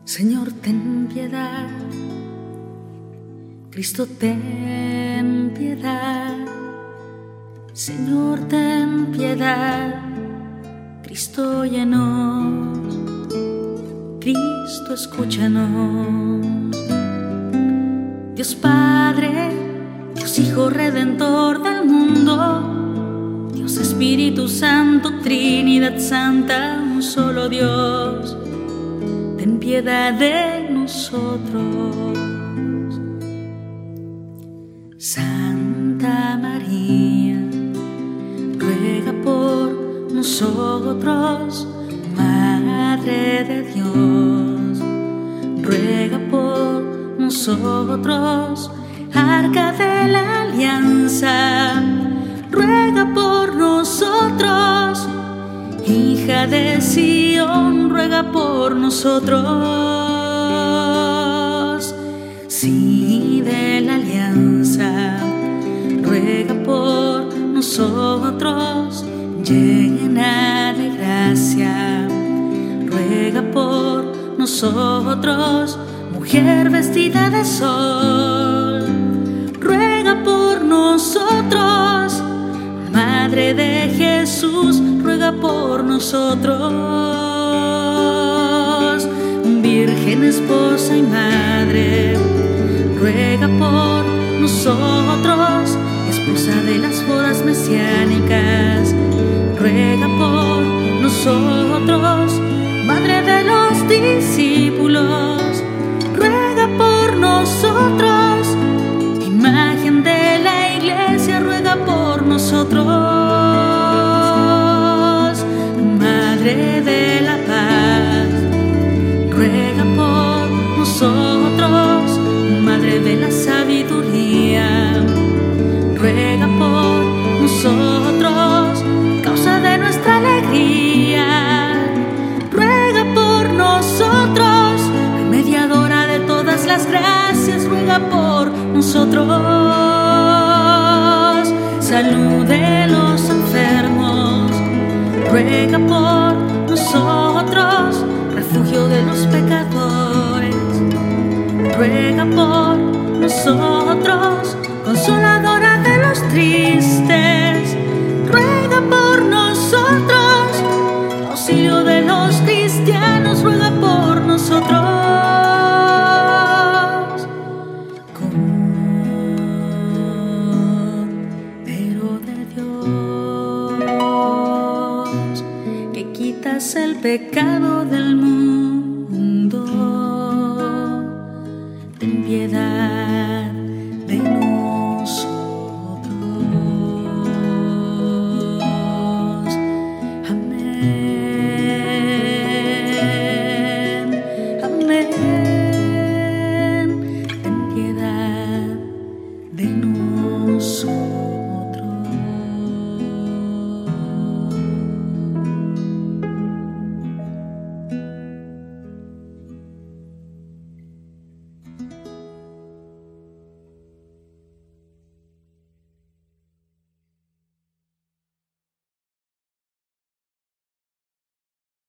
Señor, ten piedad. Cristo, ten piedad. Señor, ten piedad. Cristo, óyenos. Cristo, escúchanos. Dios Padre, Dios Hijo Redentor del mundo, Dios Espíritu Santo, Trinidad Santa, un solo Dios, ten piedad de nosotros. Santa María, ruega por nosotros. Madre de Dios, ruega por nosotros. Arca de la Alianza, ruega por nosotros. Hija de Sión, ruega por nosotros. Sí de la Alianza, ruega por nosotros. Llena de gracia, ruega por nosotros. Mujer vestida de sol, ruega por nosotros. Madre de Jesús, ruega por nosotros. Virgen, esposa y madre, ruega por nosotros. Esposa de las bodas mesiánicas, ruega por nosotros. Madre de los discípulos, ruega por nosotros. Imagen de la Iglesia, ruega por nosotros. Madre de la paz, ruega por nosotros. Madre de la sabiduría, ruega por nosotros. Causa de nuestra alegría, ruega por nosotros. Mediadora de todas las gracias, ruega por nosotros. Salud de los enfermos, ruega por nosotros. Refugio de los pecadores, ruega por nosotros. Consoladora de los tristes, ruega por nosotros. Auxilio de los cristianos, ruega por nosotros. Cordero de Dios, que quitas el pecado del mundo,